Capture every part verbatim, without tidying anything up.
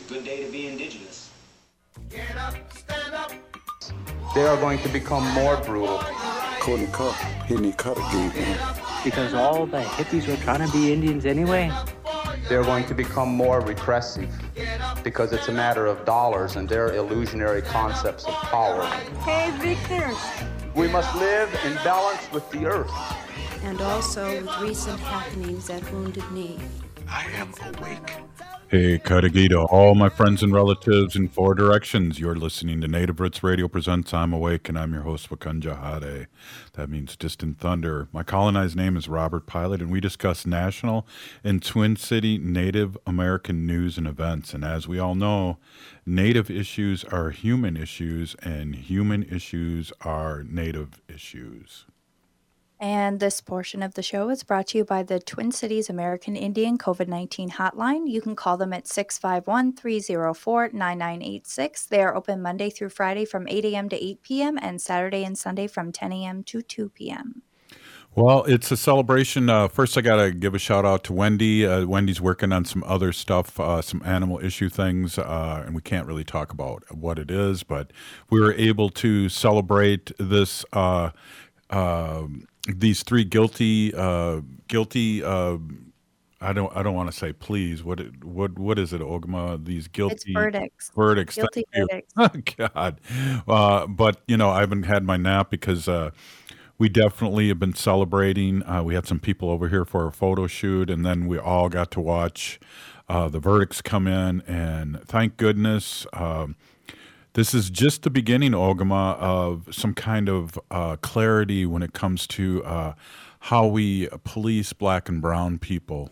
Good day to be indigenous. Get up, stand up. They are going to become more brutal. Courtney Cup, Hitney Cutter gave him. Because all the hippies were trying to be Indians anyway. They're going to become more repressive because it's a matter of dollars and their illusionary concepts of power. Hey, Victor. We must live in balance with the earth. And also with recent happenings at Wounded Knee. I am awake. Hey, Katagita, all my friends and relatives in four directions. You're listening to Native Roots Radio Presents I'm Awake, and I'm your host, Wakanja Hade. That means Distant Thunder. My colonized name is Robert Pilot, and we discuss national and Twin City Native American news and events. And as we all know, Native issues are human issues, and human issues are Native issues. And this portion of the show is brought to you by the Twin Cities American Indian COVID nineteen hotline. You can call them at six five one, three oh four, nine nine eight six. They are open Monday through Friday from eight a.m. to eight p.m. and Saturday and Sunday from ten a.m. to two p.m. Well, it's a celebration. Uh, first, I got to give a shout out to Wendy. Uh, Wendy's working on some other stuff, uh, some animal issue things, uh, and we can't really talk about what it is, but we were able to celebrate this uh, uh, these three guilty, uh, guilty. Uh, I don't. I don't want to say please. What? It, what? What is it, Ogma? These guilty It's verdicts. verdicts. Guilty Thank verdicts. you. Oh, God. Uh, but you know, I haven't had my nap because uh, we definitely have been celebrating. Uh, we had some people over here for a photo shoot, and then we all got to watch uh, the verdicts come in. And thank goodness. Um, This is just the beginning, Ogama, of some kind of uh, clarity when it comes to uh, how we police black and brown people.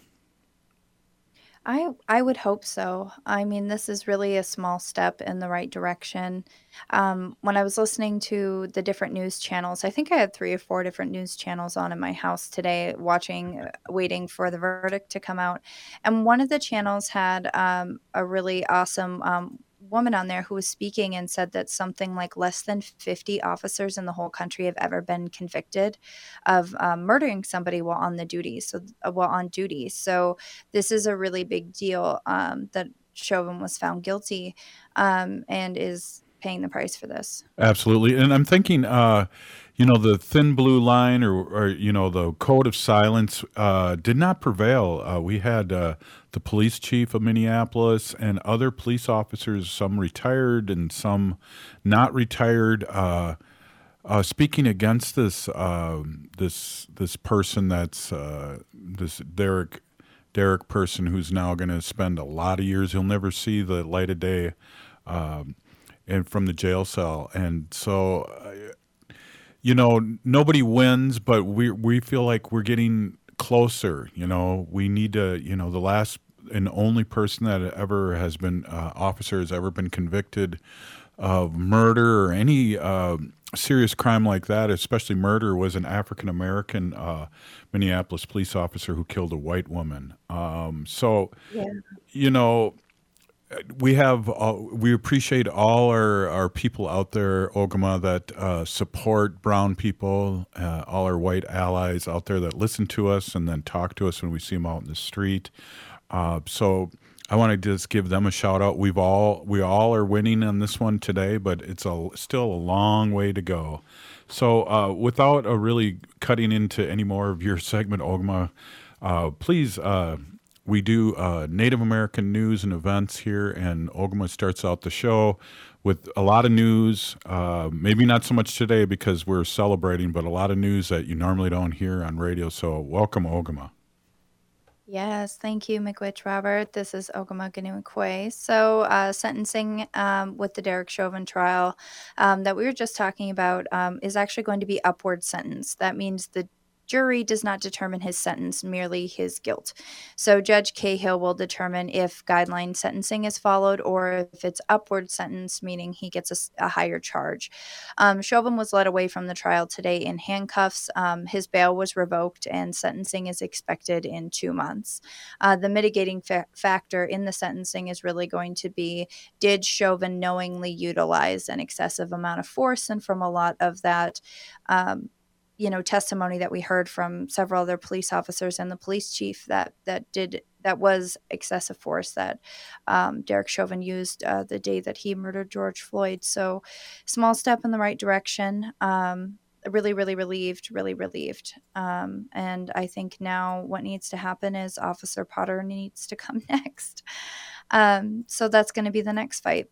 I I would hope so. I mean, this is really a small step in the right direction. Um, when I was listening to the different news channels, I think I had three or four different news channels on in my house today, watching, uh, waiting for the verdict to come out. And one of the channels had um, a really awesome um, woman on there who was speaking and said that something like less than fifty officers in the whole country have ever been convicted of um, murdering somebody while on the duty. So uh, while on duty. So this is a really big deal um, that Chauvin was found guilty um, and is paying the price for this. Absolutely. And I'm thinking, uh, you know, the thin blue line or, or you know, the code of silence uh, did not prevail. Uh, we had uh, the police chief of Minneapolis and other police officers, some retired and some not retired, uh, uh, speaking against this uh, this this person that's uh, this Derek Derek person who's now going to spend a lot of years. He'll never see the light of day. Um, and from the jail cell. And so, uh, you know, nobody wins, but we we feel like we're getting closer. You know, we need to, you know, the last and only person that ever has been, uh, officer has ever been convicted of murder or any uh, serious crime like that, especially murder, was an African-American uh, Minneapolis police officer who killed a white woman. Um, so, Yeah. you know, we have uh, we appreciate all our, our people out there, Ogama, that uh, support brown people, uh, all our white allies out there that listen to us and then talk to us when we see them out in the street. Uh, so I want to just give them a shout out. We've all we all are winning on this one today, but it's a still a long way to go. So uh, without uh, really cutting into any more of your segment, Ogama, uh, please. Uh, We do uh, Native American news and events here, and Ogama starts out the show with a lot of news, uh, maybe not so much today because we're celebrating, but a lot of news that you normally don't hear on radio. So welcome, Ogama. Yes, thank you, Miigwech Robert. This is Ogama Ganuikwe. So, uh, sentencing um, with the Derek Chauvin trial um, that we were just talking about um, is actually going to be upward sentence. That means the jury does not determine his sentence, merely his guilt. So Judge Cahill will determine if guideline sentencing is followed or if it's upward sentence, meaning he gets a, a higher charge. Um, Chauvin was led away from the trial today in handcuffs. Um, his bail was revoked and sentencing is expected in two months. Uh, the mitigating fa- factor in the sentencing is really going to be, did Chauvin knowingly utilize an excessive amount of force? And from a lot of that, um, you know, testimony that we heard from several other police officers and the police chief that that did that was excessive force that um, Derek Chauvin used uh, the day that he murdered George Floyd. So small step in the right direction. Um, really, really relieved, really relieved. Um, and I think now what needs to happen is Officer Potter needs to come next. Um, so that's going to be the next fight.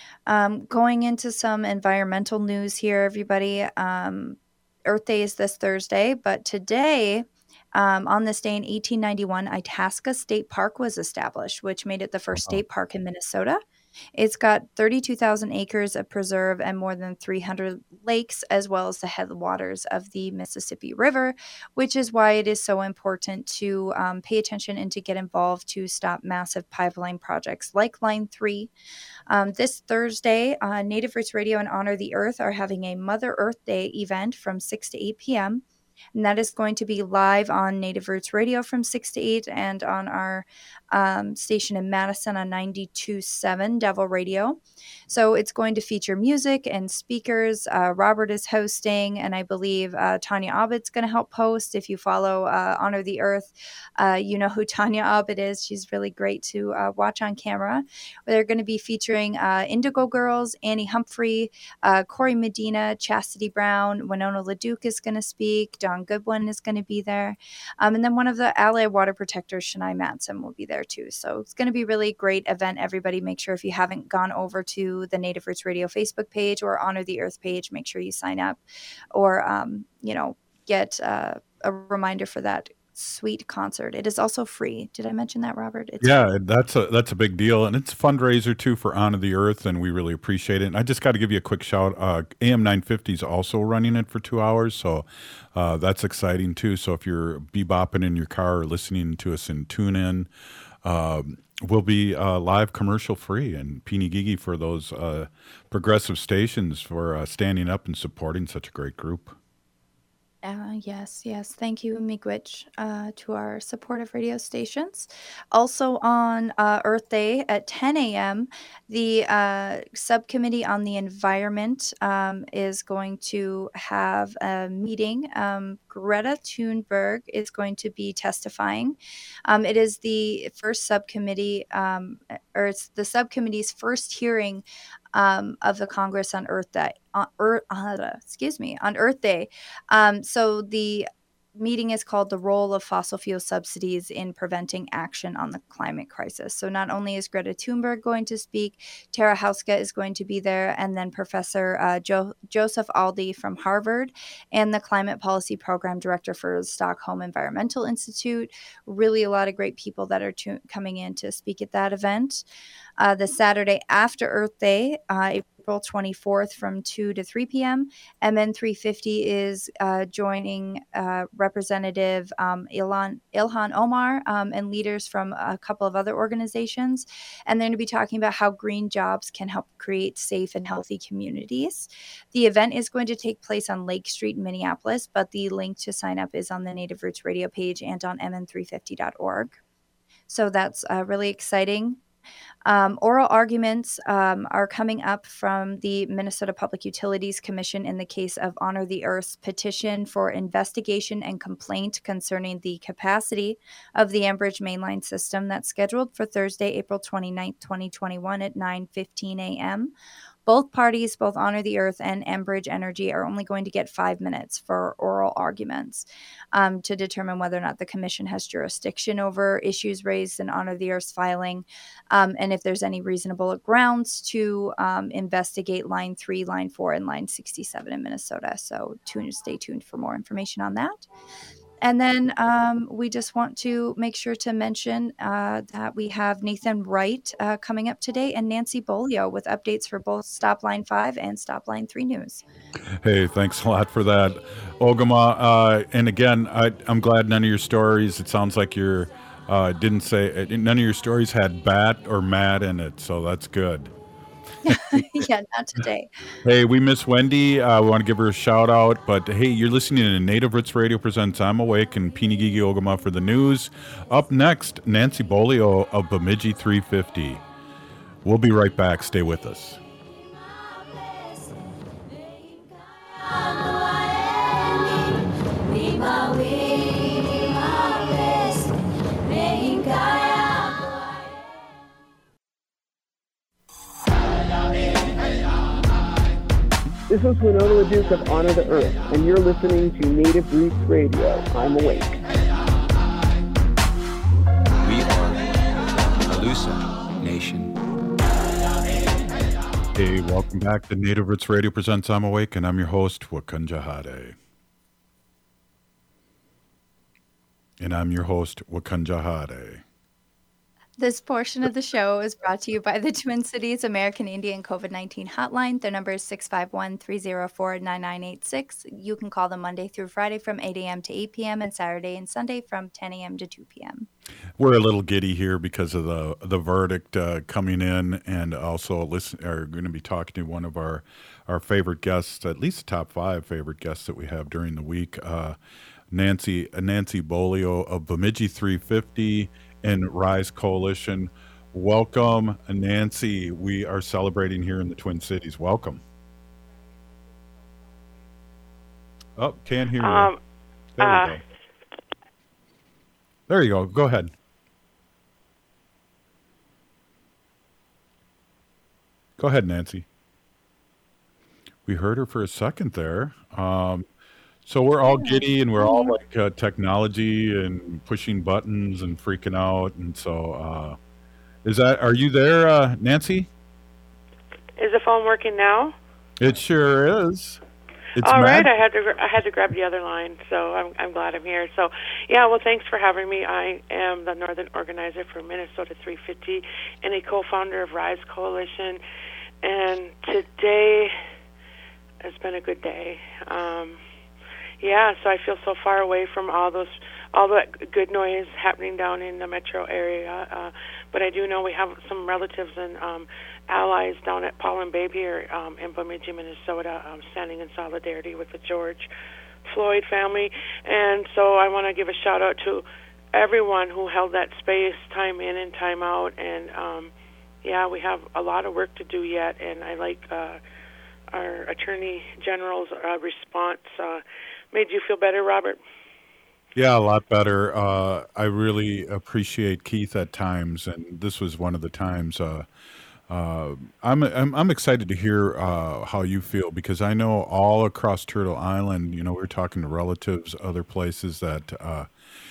Um, going into some environmental news here, everybody. Um, Earth Day is this Thursday, but today, um, on this day in eighteen ninety-one, Itasca State Park was established, which made it the first state park in Minnesota. It's got thirty-two thousand acres of preserve and more than three hundred lakes, as well as the headwaters of the Mississippi River, which is why it is so important to um, pay attention and to get involved to stop massive pipeline projects like Line three. Um, this Thursday, uh, Native Roots Radio and Honor the Earth are having a Mother Earth Day event from six to eight p.m., and that is going to be live on Native Roots Radio from six to eight and on our um, station in Madison on ninety-two point seven Devil Radio. So it's going to feature music and speakers. Uh, Robert is hosting, and I believe uh, Tanya Abed's going to help host. If you follow uh, Honor the Earth, uh, you know who Tanya Abed is. She's really great to uh, watch on camera. They're going to be featuring uh, Indigo Girls, Annie Humphrey, uh, Corey Medina, Chastity Brown, Winona LaDuke is going to speak, Don Goodwin is going to be there. Um, and then one of the Allied Water Protectors, Shania Matson, will be there too. So it's going to be a really great event. Everybody, make sure if you haven't gone over to the Native Roots Radio Facebook page or Honor the Earth page, make sure you sign up or, um, you know, get uh, a reminder for that sweet concert. It is also free. Did I mention that, Robert? It's Yeah, free. that's a that's a big deal, and it's a fundraiser too for Honor the Earth, and we really appreciate it. And I just got to give you a quick shout. Uh, A M nine fifty is also running it for two hours, so uh, that's exciting too. So if you're bebopping in your car or listening to us in TuneIn, um, we'll be uh, live commercial free, and Peeny Gigi for those uh, progressive stations for uh, standing up and supporting such a great group. Uh, yes, yes. Thank you, Miigwech, uh, to our supportive radio stations. Also on uh, Earth Day at ten a.m., the uh, Subcommittee on the Environment um, is going to have a meeting. Um, Greta Thunberg is going to be testifying. Um, it is the first subcommittee, um, or it's the subcommittee's first hearing um, of the Congress on Earth Day. On Earth, uh, excuse me, on Earth Day. Um, so the meeting is called The Role of Fossil Fuel Subsidies in Preventing Action on the Climate Crisis. So not only is Greta Thunberg going to speak, Tara Houska is going to be there, and then Professor uh, jo- Joseph Aldi from Harvard and the Climate Policy Program Director for the Stockholm Environmental Institute. Really a lot of great people that are to- coming in to speak at that event. Uh, the Saturday after Earth Day, uh, April twenty-fourth from two to three p.m., M N three fifty is uh, joining uh, Representative um, Ilhan, Ilhan Omar um, and leaders from a couple of other organizations. And they're going to be talking about how green jobs can help create safe and healthy communities. The event is going to take place on Lake Street in Minneapolis, but the link to sign up is on the Native Roots Radio page and on M N three fifty dot org. So that's uh, really exciting. Um, oral arguments um, are coming up from the Minnesota Public Utilities Commission in the case of Honor the Earth's petition for investigation and complaint concerning the capacity of the Enbridge mainline system that's scheduled for Thursday, April twenty-ninth, twenty twenty-one at nine fifteen a.m. Both parties, both Honor the Earth and Enbridge Energy, are only going to get five minutes for oral arguments um, to determine whether or not the commission has jurisdiction over issues raised in Honor the Earth's filing, um, and if there's any reasonable grounds to um, investigate Line three, Line four, and Line sixty-seven in Minnesota. So tune, stay tuned for more information on that. And then um, we just want to make sure to mention uh, that we have Nathan Wright uh, coming up today and Nancy Bolio with updates for both Stop Line five and Stop Line three news. Hey, thanks a lot for that, Ogama. Uh, and again, I, I'm glad none of your stories, it sounds like you're, uh, didn't say, none of your stories had bat or mad in it, so that's good. Yeah, not today. Hey, we miss Wendy. Uh, we want to give her a shout out. But hey, you're listening to Native Roots Radio presents I'm Awake and Peeny Gigi Ogama for the news. Up next, Nancy Bolio of Bemidji three fifty. We'll be right back. Stay with us. Lima, we, my best, This is Winona LaDuke of Honor the Earth, and you're listening to Native Roots Radio. I'm awake. We are Alusa Nation. Hey, welcome back to Native Roots Radio presents I'm Awake, and I'm your host, Wakunjahade. And I'm your host, Wakunjahade. This portion of the show is brought to you by the Twin Cities American Indian COVID nineteen hotline. Their number is six five one, three oh four, nine nine eight six. You can call them Monday through Friday from eight a.m. to eight p.m. and Saturday and Sunday from ten a.m. to two p.m. We're a little giddy here because of the the verdict uh, coming in, and also listen, are going to be talking to one of our, our favorite guests, at least the top five favorite guests that we have during the week, uh, Nancy Nancy Bolio of Bemidji three fifty and Rise Coalition. Welcome, Nancy. We are celebrating here in the Twin Cities. Welcome. Oh, can't hear you. Um, there uh, we go. There you go. Go ahead. Go ahead, Nancy. We heard her for a second there. Um, so we're all giddy and we're all like uh, technology and pushing buttons and freaking out. And so, uh, is that, are you there, uh, Nancy? Is the phone working now? It sure is. It's All right, Matt. I had to I had to grab the other line, so I'm I'm glad I'm here. So, yeah, well, thanks for having me. I am the Northern Organizer for Minnesota three fifty and a co-founder of Rise Coalition. And today has been a good day. Um, yeah, so I feel so far away from all those all that good noise happening down in the metro area. Uh, but I do know we have some relatives and um, allies down at Paul and Babe here um, in Bemidji, Minnesota, um, standing in solidarity with the George Floyd family. And so I want to give a shout out to everyone who held that space time in and time out. And um, yeah, we have a lot of work to do yet. And I like uh, our Attorney General's uh, response. Uh, made you feel better, Robert? Yeah, a lot better. Uh, I really appreciate Keith at times, and this was one of the times. Uh, uh, I'm, I'm I'm excited to hear uh, how you feel, because I know all across Turtle Island, you know, we're talking to relatives, other places that uh,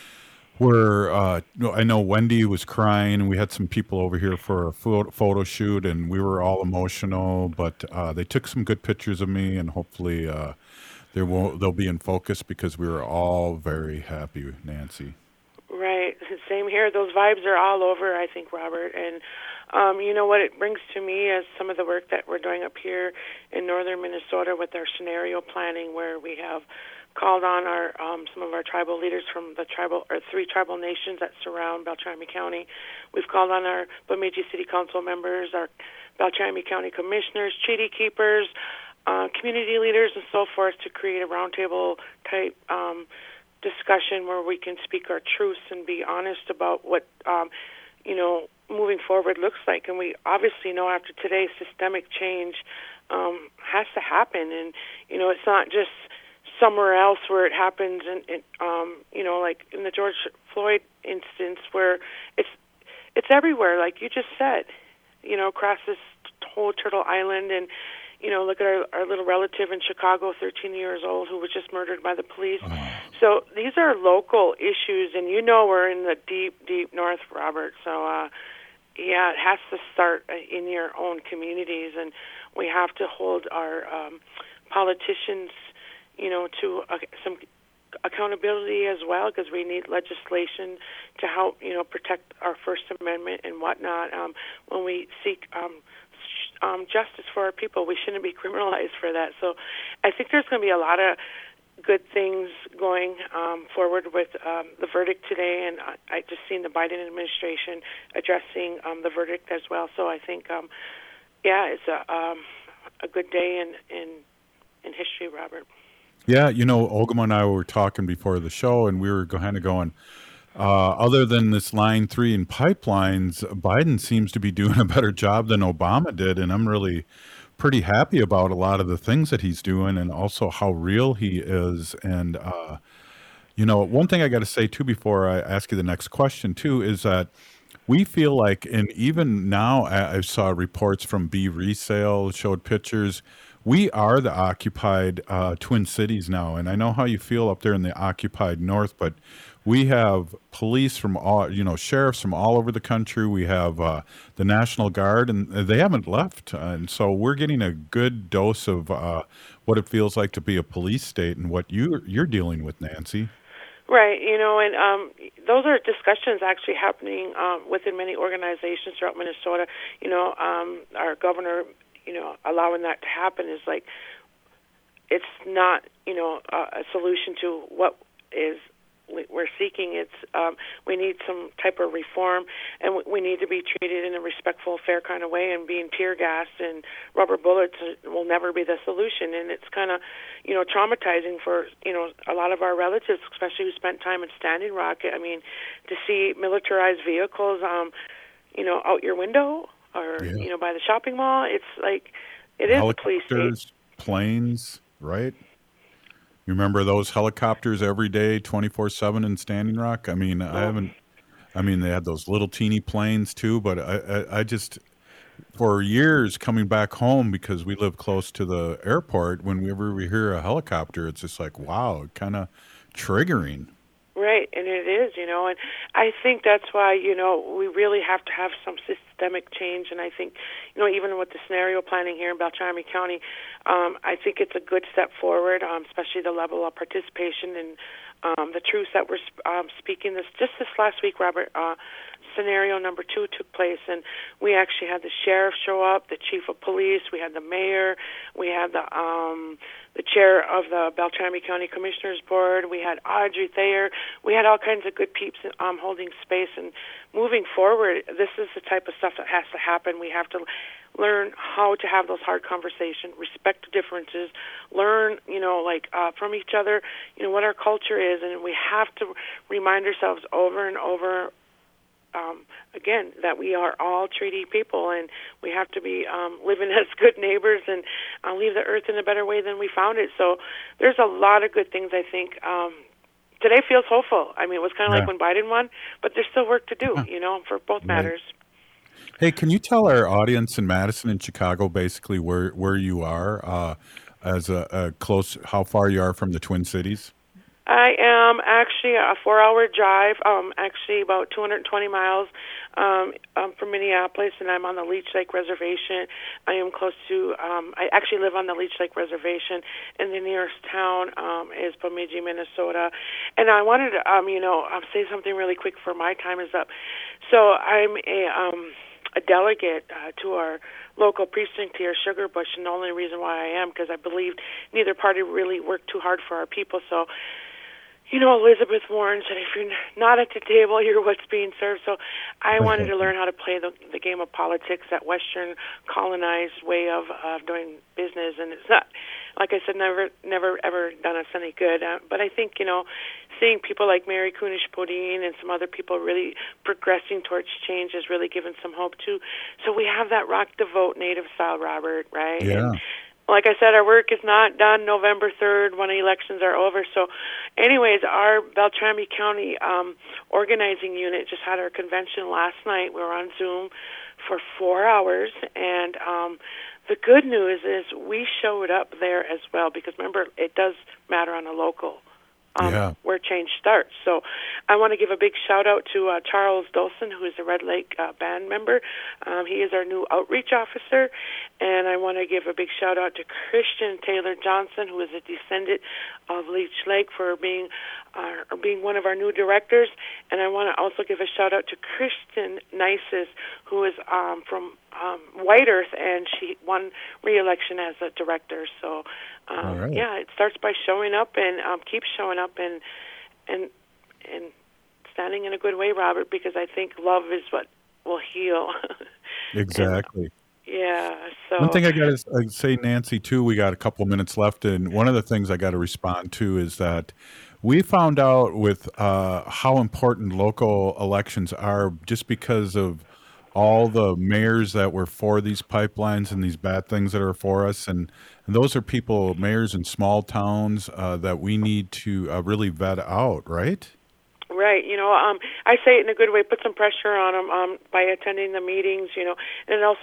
were. Uh, I know Wendy was crying. We had some people over here for a photo, photo shoot, and we were all emotional. But uh, they took some good pictures of me, and hopefully. Uh, They will, they'll be in focus, because we were all very happy, Nancy. Right. Same here. Those vibes are all over, I think, Robert. And um, you know what it brings to me is some of the work that we're doing up here in northern Minnesota with our scenario planning, where we have called on our um, some of our tribal leaders from the tribal or three tribal nations that surround Beltrami County. We've called on our Bemidji City Council members, our Beltrami County commissioners, treaty keepers, Uh, community leaders and so forth, to create a roundtable type um, discussion where we can speak our truths and be honest about what um, you know moving forward looks like. And we obviously know after today, systemic change um, has to happen, and you know it's not just somewhere else where it happens, and, and um, you know like in the George Floyd instance, where it's it's everywhere, like you just said, you know across this whole Turtle Island. And You know, look at our, our little relative in Chicago, thirteen years old, who was just murdered by the police. Oh. So these are local issues, and you know we're in the deep, deep north, Robert. So, uh, yeah, it has to start in your own communities, and we have to hold our um, politicians, you know, to uh, some accountability as well, because we need legislation to help, you know, protect our First Amendment and whatnot. Um, when we seek um, Um, justice for our people, we shouldn't be criminalized for that. So I think there's going to be a lot of good things going um, forward with um, the verdict today, and I, I just seen the Biden administration addressing um, the verdict as well. So I think, um, yeah, it's a um, a good day in, in in history, Robert. Yeah, you know, Ogama and I were talking before the show, and we were kind of going, Uh, other than this line three and pipelines, Biden seems to be doing a better job than Obama did. And I'm really pretty happy about a lot of the things that he's doing, and also how real he is. And, uh, you know, one thing I got to say too, before I ask you the next question too, is that we feel like, and even now I, I saw reports from B Resale showed pictures, we are the occupied uh, Twin Cities now, and I know how you feel up there in the occupied North, but we have police from all, you know, sheriffs from all over the country. We have uh, the National Guard, and they haven't left, and so we're getting a good dose of uh, what it feels like to be a police state and what you you're dealing with, Nancy. Right, you know, and um, those are discussions actually happening um, within many organizations throughout Minnesota. You know, um, our governor, you know, allowing that to happen is like, it's not, you know, a, a solution to what is we're seeking. It's um, we need some type of reform, and we need to be treated in a respectful, fair kind of way. And being tear gassed and rubber bullets will never be the solution. And it's kind of, you know, traumatizing for you know a lot of our relatives, especially who spent time in Standing Rock. I mean, to see militarized vehicles, um, you know, out your window or yeah. you know by the shopping mall. It's like it is a police state. Planes, right? You remember those helicopters every day, twenty-four seven in Standing Rock? I mean, I haven't, I mean, they had those little teeny planes too, but I, I, I just, for years coming back home, because we live close to the airport, whenever we hear a helicopter, it's just like, wow, kind of triggering. Right, and it is, you know, and I think that's why, you know, we really have to have some systemic change, and I think, you know, even with the scenario planning here in Beltrami County, um, I think it's a good step forward, um, especially the level of participation and um, the truths that we're um, speaking. This just this last week, Robert, uh, scenario number two took place, and we actually had the sheriff show up, the chief of police, we had the mayor, we had the um, the chair of the Beltrami County Commissioners Board, we had Audrey Thayer, we had all kinds of good peeps um, holding space. And moving forward, this is the type of stuff that has to happen. We have to learn how to have those hard conversations, respect the differences, learn, you know, like uh, from each other, you know, what our culture is, and we have to remind ourselves over and over Um, again, that we are all treaty people, and we have to be um, living as good neighbors and uh, leave the earth in a better way than we found it. So there's a lot of good things, I think. Um, today feels hopeful. I mean, it was kind of yeah. like when Biden won, but there's still work to do, yeah. you know, for both right. matters. Hey, can you tell our audience in Madison and Chicago basically where, where you are uh, as a, a close, how far you are from the Twin Cities? I am actually a four-hour drive, um, actually about two hundred twenty miles um, um, from Minneapolis, and I'm on the Leech Lake Reservation. I am close to, um, I actually live on the Leech Lake Reservation, and the nearest town um, is Bemidji, Minnesota. And I wanted to, um, you know, um, say something really quick before my time is up. So I'm a, um, a delegate uh, to our local precinct here, Sugar Bush, and the only reason why I am because I believed neither party really worked too hard for our people. So, you know, Elizabeth Warren said, if you're not at the table, you're what's being served. So I wanted to learn how to play the, the game of politics, that Western colonized way of uh, doing business. And it's not, like I said, never never ever done us any good. Uh, but I think, you know, seeing people like Mary Kunesh-Podein and some other people really progressing towards change has really given some hope, too. So we have that rock the vote native style, Robert, right? Yeah. And, like I said, our work is not done November third when the elections are over. So anyways, our Beltrami County um, organizing unit just had our convention last night. We were on Zoom for four hours. And um, the good news is we showed up there as well because, remember, it does matter on a local Um, yeah. where change starts. So I want to give a big shout-out to uh, Charles Dolson, who is a Red Lake uh, band member. Um, he is our new outreach officer. And I want to give a big shout-out to Christian Taylor Johnson, who is a descendant of Leech Lake, for being uh, being one of our new directors. And I want to also give a shout-out to Kristen Nices, who is um, from um, White Earth, and she won re-election as a director. So Um, right. Yeah, it starts by showing up and um, keep showing up and and and standing in a good way, Robert, because I think love is what will heal. Exactly. and, yeah. So one thing I got to say, Nancy, too, we got a couple minutes left, and one of the things I got to respond to is that we found out with uh, how important local elections are just because of all the mayors that were for these pipelines and these bad things that are for us. And, and those are people, mayors in small towns uh, that we need to uh, really vet out, right? Right. You know, um, I say it in a good way, put some pressure on them um, by attending the meetings, you know, and also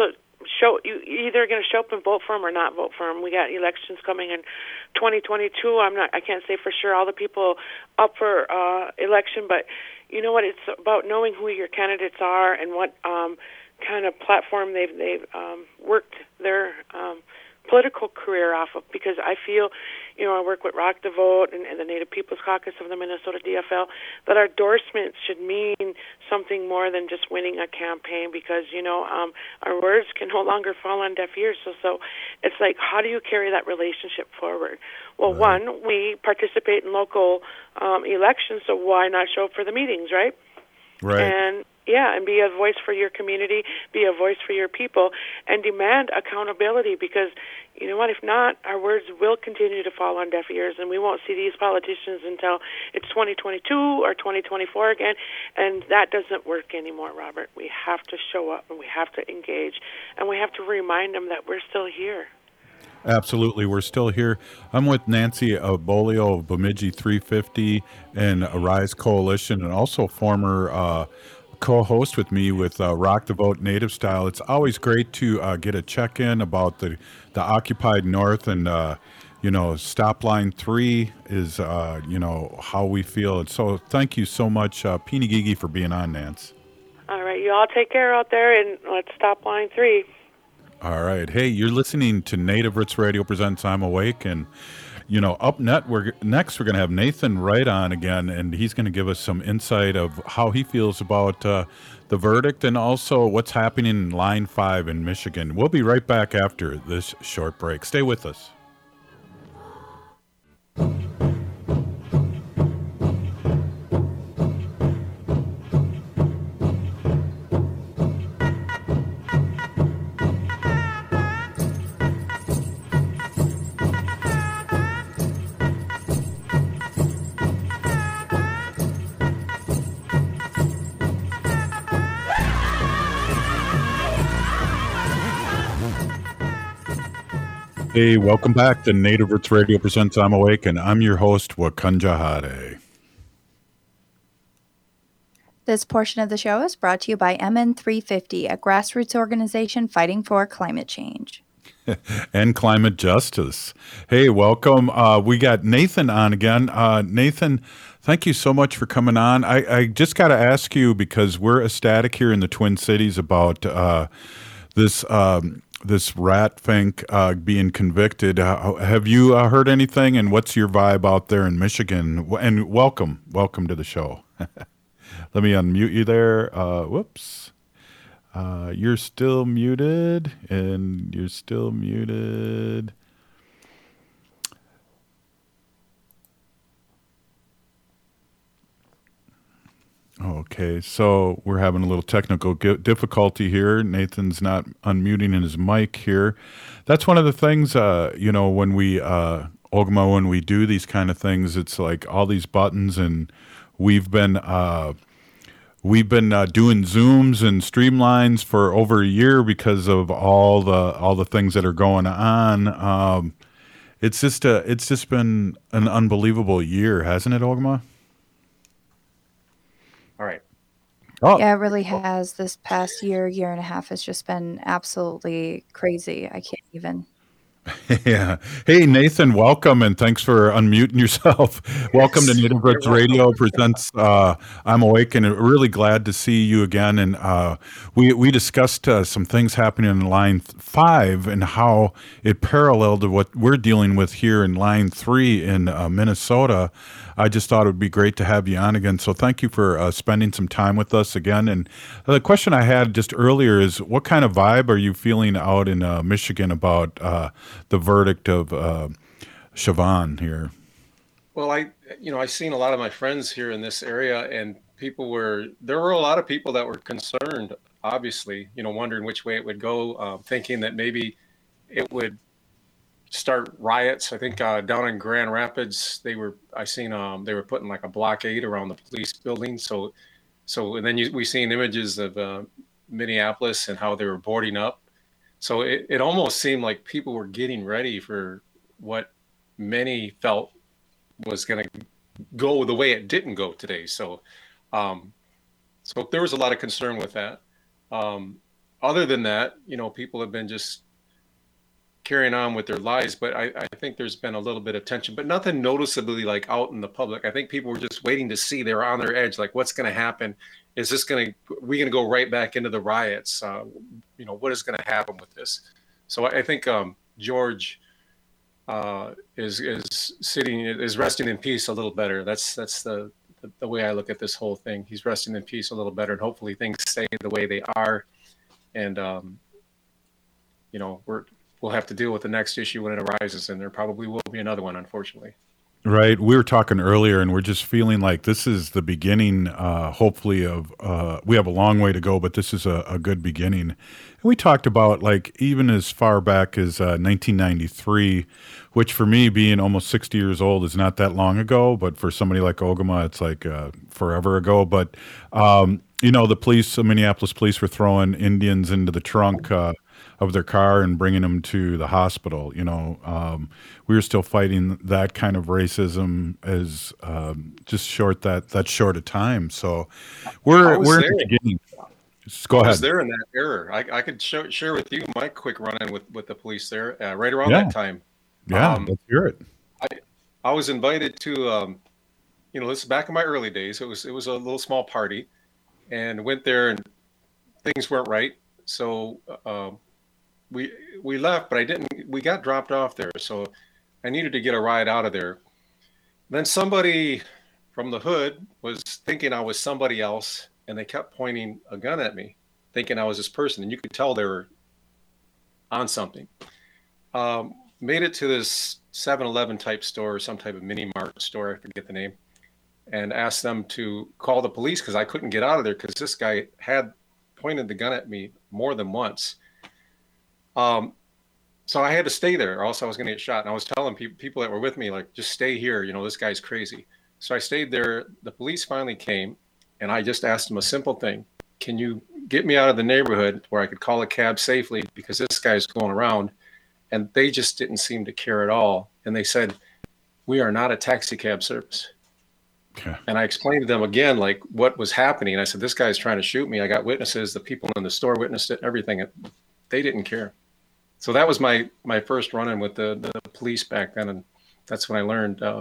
show you you're either going to show up and vote for him or not vote for him. We got elections coming in twenty twenty-two. I'm not. I can't say for sure all the people up for uh, election, but you know what? It's about knowing who your candidates are and what um, kind of platform they've they've um, worked their um, political career off of. Because I feel, you know, I work with Rock the Vote and, and the Native Peoples Caucus of the Minnesota D F L, that our endorsements should mean something more than just winning a campaign, because, you know, um, our words can no longer fall on deaf ears. So, so it's like, how do you carry that relationship forward? Well, right. One, we participate in local um, elections, so why not show up for the meetings, right? Right. And yeah, and be a voice for your community, be a voice for your people, and demand accountability, because, you know what, if not, our words will continue to fall on deaf ears, and we won't see these politicians until it's twenty twenty-two or twenty twenty-four again, and that doesn't work anymore, Robert. We have to show up, and we have to engage, and we have to remind them that we're still here. Absolutely. We're still here. I'm with Nancy Bolio of Bemidji three fifty and Arise Coalition, and also former uh, co-host with me with uh, Rock the Vote Native Style. It's always great to uh, get a check-in about the, the occupied North, and, uh, you know, Stop Line three is, uh, you know, how we feel. And so thank you so much, uh, Peeny Gigi, for being on, Nance. All right. You all take care out there, and let's stop Line three. All right. Hey, you're listening to Native Roots Radio presents I'm Awake, and you know, up net, we're next we're going to have Nathan Wright on again, and he's going to give us some insight of how he feels about uh, the verdict, and also what's happening in Line five in Michigan. We'll be right back after this short break. Stay with us. Hey, welcome back to Native Roots Radio presents I'm Awake, and I'm your host, Wakanja Hade. This portion of the show is brought to you by M N three fifty, a grassroots organization fighting for climate change. And climate justice. Hey, welcome. Uh, we got Nathan on again. Uh, Nathan, thank you so much for coming on. I, I just got to ask you, because we're ecstatic here in the Twin Cities about uh, this um, this rat fink uh, being convicted. Uh, have you uh, heard anything, and what's your vibe out there in Michigan? And welcome, welcome to the show. Let me unmute you there. Uh, whoops. Uh, you're still muted, and you're still muted. Okay, so we're having a little technical difficulty here. Nathan's not unmuting in his mic here. That's one of the things, uh, you know, when we, uh, Ogma, when we do these kind of things, it's like all these buttons, and we've been, uh, we've been uh, doing Zooms and Streamlines for over a year because of all the all the things that are going on. Um, it's just a, it's just been an unbelievable year, hasn't it, Ogma? All right. Oh. Yeah, it really has. This past year, year and a half has just been absolutely crazy. I can't even. Yeah. Hey, Nathan, welcome, and thanks for unmuting yourself. Welcome to Native Roots Radio presents uh, I'm Awake, and really glad to see you again. And uh, we we discussed uh, some things happening in Line five and how it paralleled to what we're dealing with here in Line three in uh, Minnesota. I just thought it would be great to have you on again. So thank you for uh, spending some time with us again. And the question I had just earlier is, what kind of vibe are you feeling out in uh, Michigan about uh, the verdict of uh, Chauvin here? Well, I, you know, I've seen a lot of my friends here in this area, and people were, there were a lot of people that were concerned, obviously, you know, wondering which way it would go, uh, thinking that maybe it would start riots. I think uh, down in Grand Rapids, they were, I seen, um, they were putting like a blockade around the police building. So, so, and then you, we seen images of uh, Minneapolis and how they were boarding up. So it, it almost seemed like people were getting ready for what many felt was going to go the way it didn't go today. So, um, so there was a lot of concern with that. Um, other than that, you know, people have been just carrying on with their lives. But I, I think there's been a little bit of tension, but nothing noticeably like out in the public. I think people were just waiting to see. They were on their edge, like what's going to happen. Is this going to, are we going to go right back into the riots? Uh, you know, what is going to happen with this? So I think um, George uh, is is sitting, is resting in peace a little better. That's that's the, the the way I look at this whole thing. He's resting in peace a little better, and hopefully things stay the way they are. And um, you know, we're we'll have to deal with the next issue when it arises, and there probably will be another one, unfortunately. Right. We were talking earlier, and we're just feeling like this is the beginning, uh, hopefully, of uh, we have a long way to go, but this is a, a good beginning. And we talked about, like, even as far back as uh, nineteen ninety-three, which for me, being almost sixty years old, is not that long ago, but for somebody like Ogama, it's like uh, forever ago. But, um, you know, the police, the Minneapolis police were throwing Indians into the trunk uh, of their car and bringing them to the hospital. You know, um, we were still fighting that kind of racism as um, just short that that short a time. So we're we're in the beginning. Just go I ahead. was there in that era. I, I could show, share with you my quick run-in with, with the police there, uh, right around Yeah. that time. Yeah, Um, let's hear it. I I was invited to, um, you know, this is back in my early days. It was it was a little small party, and went there, and things weren't right. So uh, we we left, but I didn't. We got dropped off there, so I needed to get a ride out of there. Then somebody from the hood was thinking I was somebody else, and they kept pointing a gun at me, thinking I was this person, and you could tell they were on something. Um, made it to this seven eleven type store, or some type of mini mart store, I forget the name, and asked them to call the police because I couldn't get out of there because this guy had pointed the gun at me more than once. Um, so I had to stay there, or else I was going to get shot. And I was telling people, people that were with me, like, just stay here. You know, this guy's crazy. So I stayed there. The police finally came, and I just asked them a simple thing. Can you get me out of the neighborhood where I could call a cab safely because this guy's going around? And they just didn't seem to care at all. And they said, we are not a taxi cab service. Okay. And I explained to them again, like, what was happening. And I said, this guy's trying to shoot me. I got witnesses. The people in the store witnessed it, everything. They didn't care. So that was my, my first run-in with the, the police back then. And that's when I learned uh,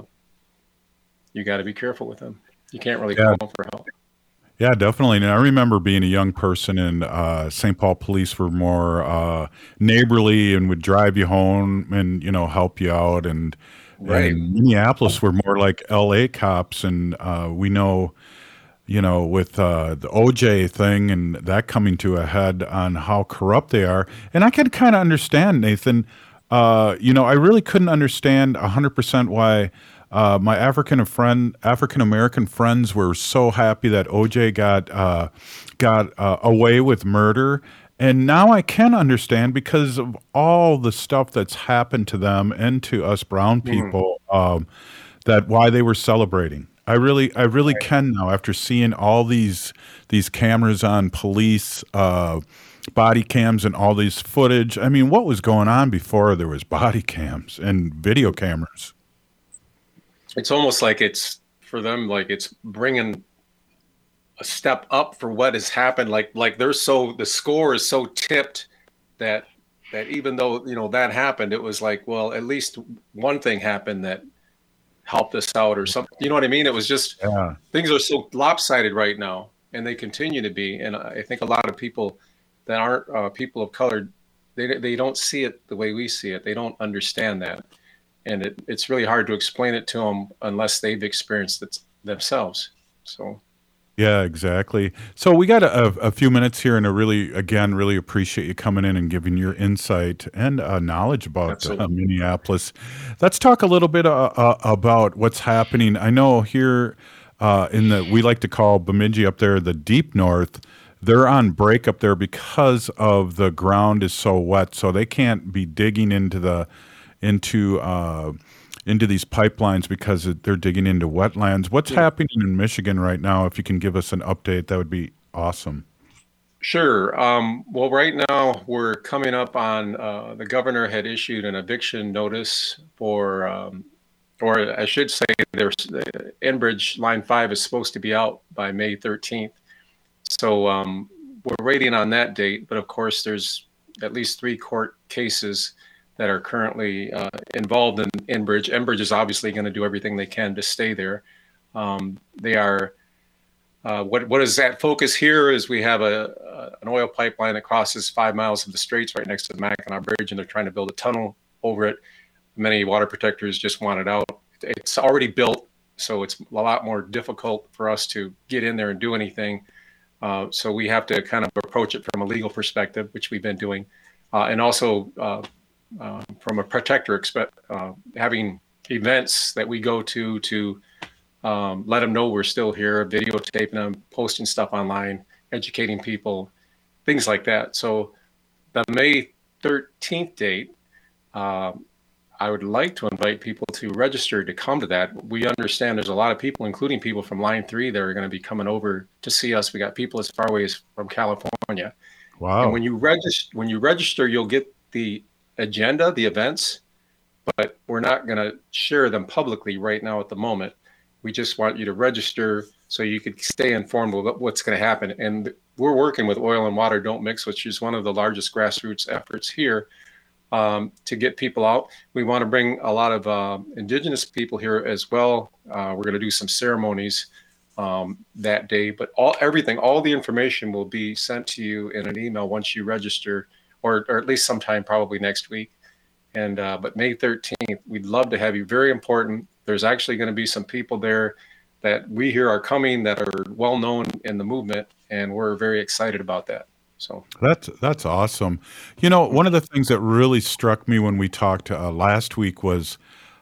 you got to be careful with them. You can't really Yeah. call them for help. Yeah, definitely. And I remember being a young person, and uh, Saint Paul police were more uh, neighborly and would drive you home and, you know, help you out. And, Right. and Minneapolis were more like L A cops. And uh, we know, you know, with uh, the O J thing and that coming to a head on how corrupt they are. And I can kind of understand, Nathan. Uh, you know, I really couldn't understand one hundred percent why uh, my African friend, African American friends were so happy that O J got uh, got uh, away with murder. And now I can understand because of all the stuff that's happened to them and to us brown people, um, that why they were celebrating. I really, I really can now after seeing all these these cameras on police, uh, body cams, and all these footage. I mean, what was going on before there was body cams and video cameras? It's almost like it's for them, like it's bringing a step up for what has happened. Like, like they're so, the score is so tipped that, that even though, you know, that happened, it was like, well, at least one thing happened that helped us out or something. You know what I mean? It was just, Yeah. things are so lopsided right now, and they continue to be. And I think a lot of people that aren't uh, people of color, they they don't see it the way we see it. They don't understand that. And it, it's really hard to explain it to them unless they've experienced it themselves. So. Yeah, exactly. So we got a, a few minutes here, and I really, again, really appreciate you coming in and giving your insight and uh, knowledge about uh, Minneapolis. Let's talk a little bit uh, uh, about what's happening. I know here uh, in the, we like to call Bemidji up there the deep north, they're on break up there because of the ground is so wet, so they can't be digging into the, into, uh, into these pipelines because they're digging into wetlands. What's Yeah. happening in Michigan right now? If you can give us an update, that would be awesome. Sure. Um, well, right now we're coming up on, uh, the governor had issued an eviction notice for, um, or I should say there's the Enbridge Line five is supposed to be out by May thirteenth. So um, we're waiting on that date. But of course, there's at least three court cases that are currently uh, involved in Enbridge. Enbridge is obviously going to do everything they can to stay there. Um, they are, uh, what what is that focus here is we have a, a an oil pipeline that crosses five miles of the Straits right next to the Mackinac Bridge, and they're trying to build a tunnel over it. Many water protectors just want it out. It's already built, so it's a lot more difficult for us to get in there and do anything. Uh, so we have to kind of approach it from a legal perspective, which we've been doing, uh, and also uh, uh, from a protector, expect, uh, having events that we go to to um, let them know we're still here, videotaping them, posting stuff online, educating people, things like that. So the May thirteenth date, um, I would like to invite people to register to come to that. We understand there's a lot of people, including people from Line three, that are going to be coming over to see us. We got people as far away as from California. Wow. And when you register, when you register, you'll get the agenda, the events, but we're not going to share them publicly right now at the moment. We just want you to register so you could stay informed about what's going to happen. And we're working with Oil and Water Don't Mix, which is one of the largest grassroots efforts here. Um, to get people out. We want to bring a lot of uh, indigenous people here as well. Uh, we're going to do some ceremonies um, that day, but all everything, all the information will be sent to you in an email once you register, or, or at least sometime probably next week. And uh, but May thirteenth, we'd love to have you. Very important. There's actually going to be some people there that we hear are coming that are well known in the movement, and we're very excited about that. So that's that's awesome. You know, one of the things that really struck me when we talked uh, last week was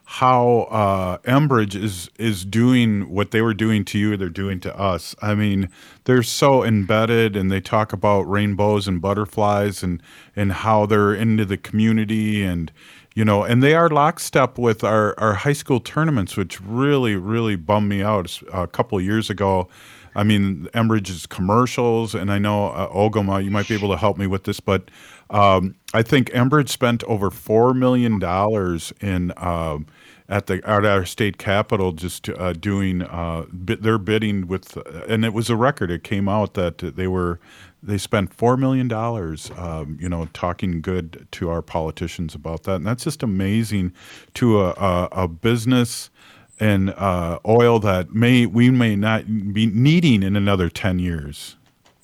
how uh, Enbridge is is doing what they were doing to you, they're doing to us. I mean, they're so embedded, and they talk about rainbows and butterflies, and and how they're into the community, and you know, and they are lockstep with our our high school tournaments, which really really bummed me out a couple of years ago. I mean, Enbridge's commercials, and I know, uh, Ogama, you might be able to help me with this, but um, I think Enbridge spent over four million dollars in uh, at the at our state capitol just uh, doing uh, bid, their bidding with, and it was a record. It came out that they were they spent four million dollars, um, you know, talking good to our politicians about that, and that's just amazing to a, a, a business and uh, oil that may we may not be needing in another ten years.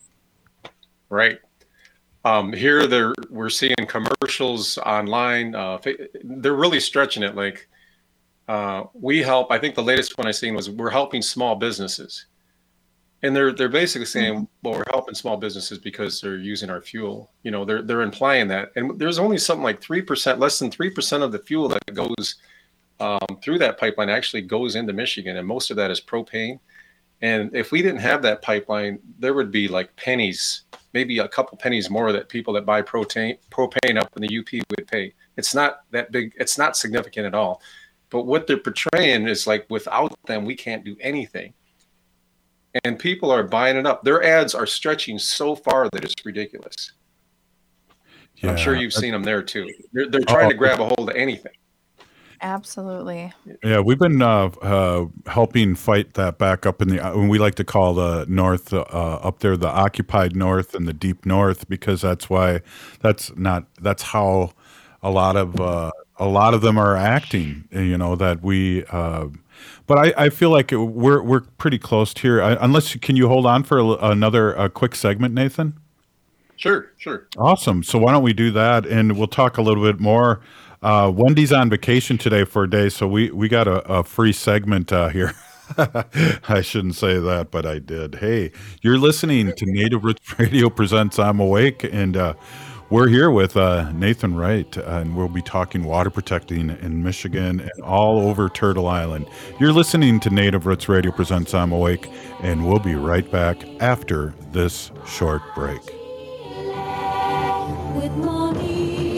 Right. Um, here, they're we're seeing commercials online. Uh, they're really stretching it. Like uh, we help. I think the latest one I seen was we're helping small businesses, and they're they're basically saying, mm-hmm. well, we're helping small businesses because they're using our fuel. You know, they're they're implying that, and there's only something like three percent, less than three percent of the fuel that goes Um, through that pipeline actually goes into Michigan, and most of that is propane. And if we didn't have that pipeline, there would be like pennies, maybe a couple pennies more that people that buy propane propane up in the U P would pay. It's not that big. It's not significant at all. But what they're portraying is like without them, we can't do anything. And people are buying it up. Their ads are stretching so far that it's ridiculous. Yeah. I'm sure you've seen them there too. They're, they're trying oh. to grab a hold of anything. Absolutely. Yeah, we've been uh, uh, helping fight that back up in the, when we like to call the north, uh, up there, the occupied north and the deep north, because that's why, that's not, that's how a lot of, uh, a lot of them are acting, you know, that we, uh, but I, I feel like we're, we're pretty close to here. I, unless, can you hold on for a, another a quick segment, Nathan? Sure, sure. Awesome. So why don't we do that, and we'll talk a little bit more. Uh, Wendy's on vacation today for a day, so we, we got a, a free segment uh, here. I shouldn't say that, but I did. Hey, you're listening to Native Roots Radio presents I'm Awake, and uh, we're here with uh, Nathan Wright, and we'll be talking water protecting in Michigan and all over Turtle Island. You're listening to Native Roots Radio presents I'm Awake, and we'll be right back after this short break. With money.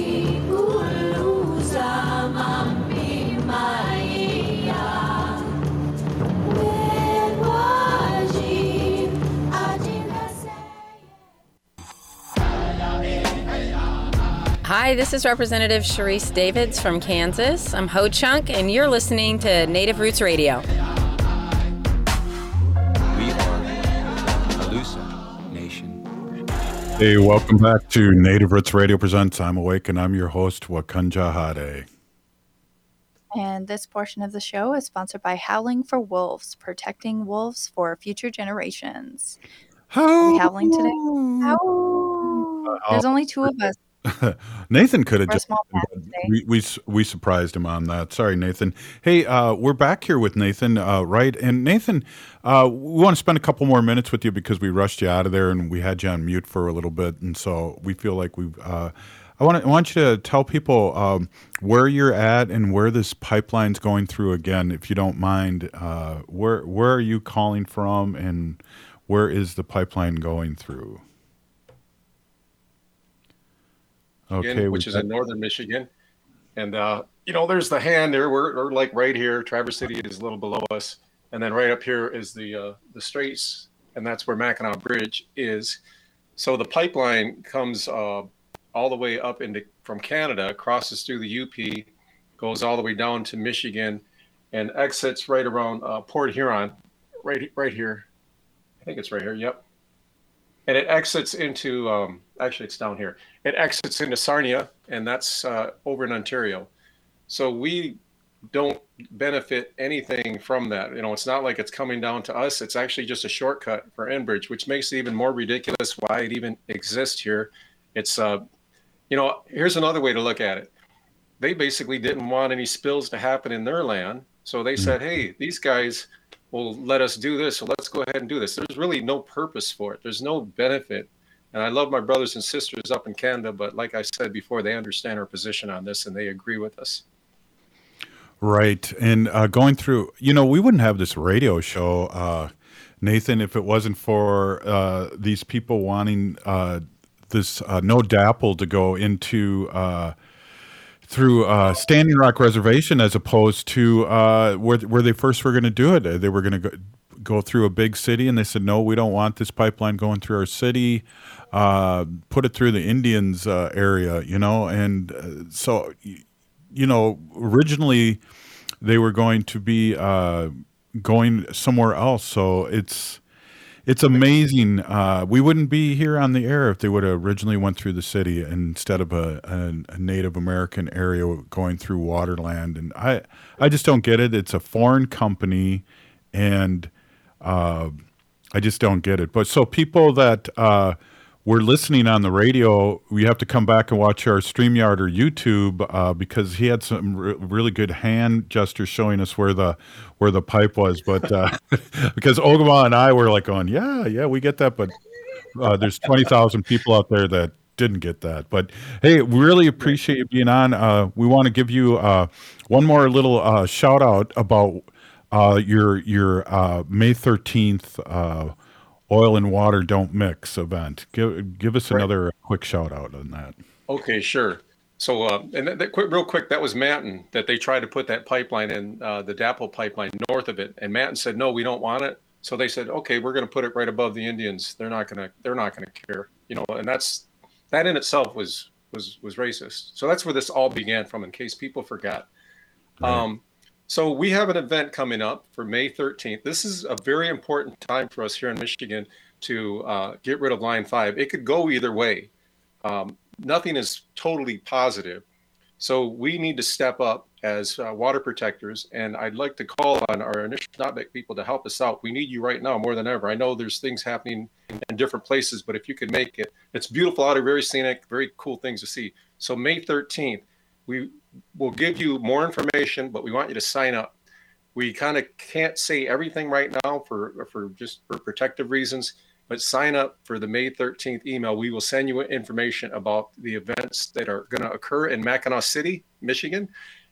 Hi, this is Representative Sharice Davids from Kansas. I'm Ho Chunk, and you're listening to Native Roots Radio. We are Alusa Nation. Hey, welcome back to Native Roots Radio Presents I'm Awake, and I'm your host, Wakanja Hade. And this portion of the show is sponsored by Howling for Wolves, protecting wolves for future generations. Are we howling today? Howl. There's only two of us. Nathan could have We're a just small family today. we, we we surprised him on that. Sorry, Nathan. Hey, uh, we're back here with Nathan, uh, right? And Nathan, uh, we want to spend a couple more minutes with you because we rushed you out of there and we had you on mute for a little bit, and so we feel like we've. Uh, I want to, I want you to tell people um, where you're at and where this pipeline's going through again, if you don't mind. Uh, where where are you calling from, and where is the pipeline going through? Michigan, Okay, which we is got- in northern Michigan. And, uh, you know, there's the hand there. We're, we're like right here. Traverse City is a little below us. And then right up here is the uh, the Straits, and that's where Mackinac Bridge is. So the pipeline comes uh, all the way up into from Canada, crosses through the U P, goes all the way down to Michigan, and exits right around uh, Port Huron, right right here. I think it's right here. Yep. And it exits into, um, actually it's down here. It exits into Sarnia, and that's uh, over in Ontario. So we don't benefit anything from that. You know, it's not like it's coming down to us. It's actually just a shortcut for Enbridge, which makes it even more ridiculous why it even exists here. It's, uh, you know, here's another way to look at it. They basically didn't want any spills to happen in their land. So they said, hey, these guys will let us do this, so let's go ahead and do this. There's really no purpose for it. There's no benefit. And I love my brothers and sisters up in Canada, but like I said before, they understand our position on this and they agree with us. Right. And uh, going through, you know, we wouldn't have this radio show, uh, Nathan, if it wasn't for uh, these people wanting uh, this uh, no DAPL to go into uh, through uh, Standing Rock Reservation as opposed to uh, where where they first were going to do it. They were going to go, go through a big city, and they said, no, we don't want this pipeline going through our city. Uh, put it through the Indians uh, area, you know. And uh, so, you know, originally they were going to be uh, going somewhere else. So it's it's amazing. Uh, we wouldn't be here on the air if they would have originally went through the city instead of a, a, a Native American area going through waterland. And I, I just don't get it. It's a foreign company, and uh, I just don't get it. But so people that uh, were listening on the radio, we have to come back and watch our StreamYard or YouTube uh, because he had some re- really good hand gestures showing us where the where the pipe was. But uh, because Ogama and I were like going, yeah, yeah, we get that. But uh, there's twenty thousand people out there that didn't get that. But hey, we really appreciate you being on. Uh, we want to give you uh, one more little uh, shout out about uh, your your uh, May thirteenth uh, Oil and Water Don't Mix event. Give give us another right. quick shout out on that. Okay, sure. So, uh, and that, that quick, real quick, that was Manton that they tried to put that pipeline in, uh, the DAPL pipeline north of it, and Manton said, no, we don't want it. So they said, okay, we're going to put it right above the Indians. They're not going to, they're not going to care, you know. And that's that in itself was was was racist. So that's where this all began from, in case people forgot. Right. Um, so we have an event coming up for May thirteenth. This is a very important time for us here in Michigan to uh, get rid of Line five. It could go either way. Um, nothing is totally positive. So we need to step up as uh, water protectors. And I'd like to call on our Anishinaabe people to help us out. We need you right now more than ever. I know there's things happening in, in different places, but if you could make it, it's beautiful out here, very scenic, very cool things to see. So May thirteenth, we will give you more information, but we want you to sign up. We kind of can't say everything right now for, for just for protective reasons. But sign up for the May thirteenth email. We will send you information about the events that are going to occur in Mackinac City, Michigan.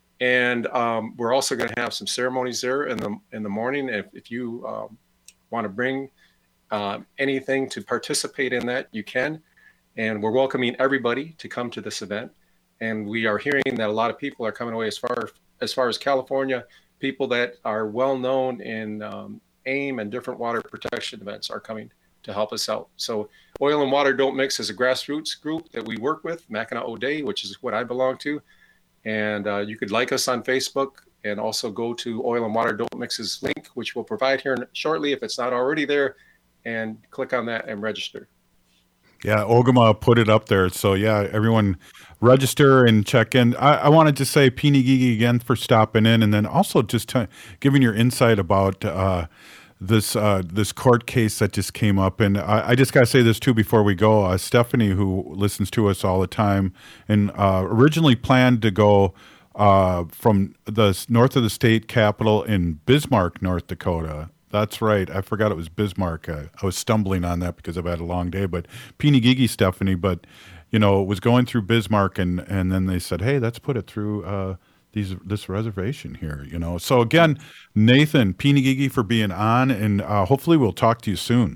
And um, we're also going to have some ceremonies there in the in the morning. If, if you um, want to bring uh, anything to participate in that, you can. And we're welcoming everybody to come to this event. And we are hearing that a lot of people are coming away as far as far as California. People that are well known in um, AIM and different water protection events are coming to help us out. So Oil and Water Don't Mix is a grassroots group that we work with, Mackinac O'Day, which is what I belong to. And uh, you could like us on Facebook and also go to Oil and Water Don't Mix's link, which we'll provide here shortly if it's not already there, and click on that and register. Yeah, Ogama put it up there. So yeah, everyone register and check in. I, I wanted to say Pini Gigi again for stopping in, and then also just t- giving your insight about uh, this uh, this court case that just came up. And I, I just got to say this too before we go. Uh, Stephanie, who listens to us all the time, and uh, originally planned to go uh, from the s- north of the state capital in Bismarck, North Dakota. That's right. I forgot it was Bismarck. Uh, I was stumbling on that because I've had a long day. But Pini Gigi, Stephanie, but you know, was going through Bismarck, and and then they said, hey, let's put it through uh, these this reservation here. You know. So again, Nathan, Pini Gigi for being on, and uh, hopefully we'll talk to you soon.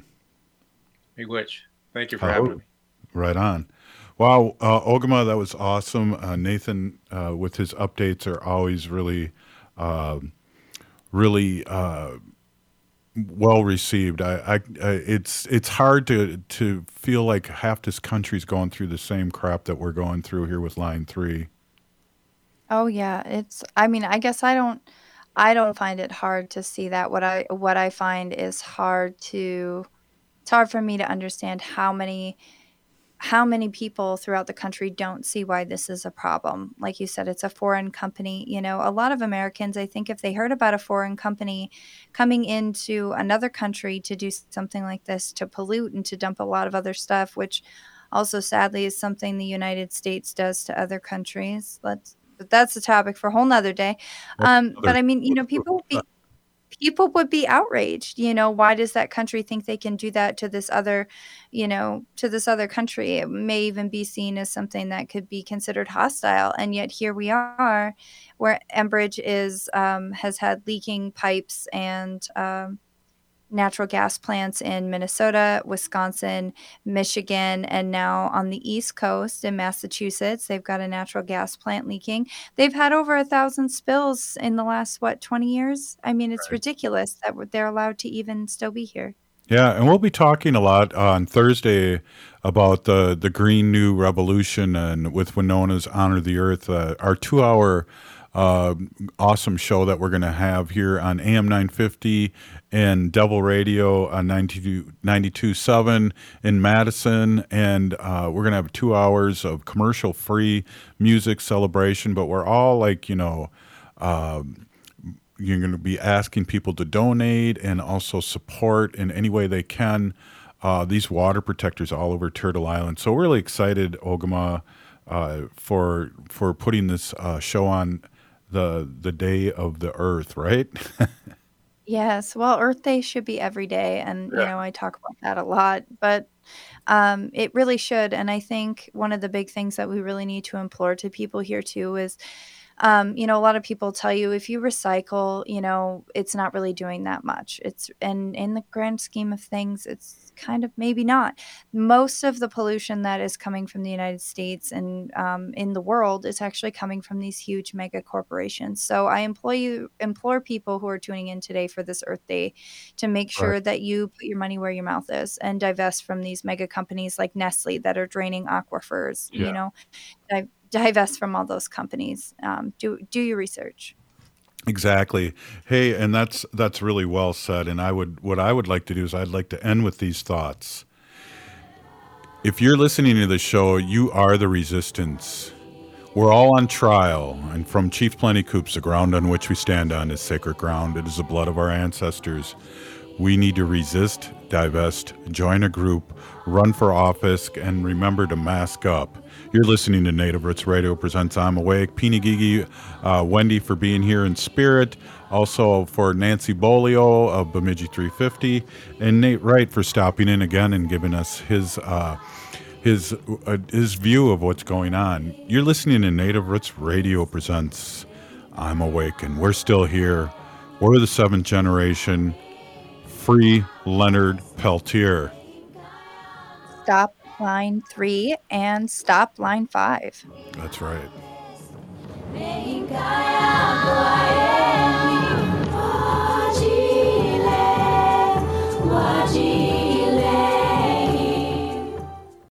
Big Witch. Thank you for Oh, having me. right on. Wow, uh, Ogama, that was awesome. Uh, Nathan, uh, with his updates, are always really, uh, really. Uh, well received. I, I, I, it's it's hard to to feel like half this country's going through the same crap that we're going through here with Line Three. Oh yeah, it's I mean, I guess I don't I don't find it hard to see that. What I what I find is hard to it's hard for me to understand how many how many people throughout the country don't see why this is a problem. Like you said, it's a foreign company. You know, a lot of Americans, I think if they heard about a foreign company coming into another country to do something like this, to pollute and to dump a lot of other stuff, which also sadly is something the United States does to other countries. Let's but that's a topic for a whole nother day. Um, but I mean, you know, people would be people would be outraged. You know, why does that country think they can do that to this other, you know, to this other country? It may even be seen as something that could be considered hostile. And yet here we are, where Enbridge is um, has had leaking pipes and um, natural gas plants in Minnesota, Wisconsin, Michigan, and now on the East Coast in Massachusetts, they've got a natural gas plant leaking. They've had over a thousand spills in the last, what, twenty years? I mean, it's ridiculous that they're allowed to even still be here. Yeah, and we'll be talking a lot on Thursday about the the Green New Revolution and with Winona's Honor the Earth, uh, our two-hour uh, awesome show that we're going to have here on A M nine fifty and Devil Radio on ninety-two point seven in Madison. And uh, we're going to have two hours of commercial-free music celebration, but we're all like, you know, um, you're going to be asking people to donate and also support in any way they can uh, these water protectors all over Turtle Island. So we're really excited, Ogama, uh, for for putting this uh, show on the the Day of the Earth, right? Yes, well, Earth Day should be every day, and you Yeah. know I talk about that a lot, but um, it really should. And I think one of the big things that we really need to implore to people here too is, um, you know, a lot of people tell you if you recycle, you know, it's not really doing that much. It's and in the grand scheme of things, it's kind of maybe not. Most of the pollution that is coming from the United States and um, in the world is actually coming from these huge mega corporations. So I implore you, implore people who are tuning in today for this Earth Day to make sure Right. that you put your money where your mouth is and divest from these mega companies like Nestle that are draining aquifers. Yeah. You know, di- divest from all those companies. Um, do do your research. Exactly. Hey, and that's that's really well said. And I would what I would like to do is I'd like to end with these thoughts. If you're listening to the show, you are the resistance. We're all on trial, and from Chief Plenty Coops, the ground on which we stand on is sacred ground. It is the blood of our ancestors. We need to resist, divest, join a group, run for office, and remember to mask up. You're listening to Native Roots Radio presents I'm Awake. Pini Gigi, uh, Wendy for being here in spirit. Also for Nancy Bolio of Bemidji three fifty, and Nate Wright for stopping in again and giving us his uh, his uh, his view of what's going on. You're listening to Native Roots Radio presents I'm Awake, and we're still here. We're the seventh generation. Free Leonard Peltier. Stop line three and stop line five. That's right.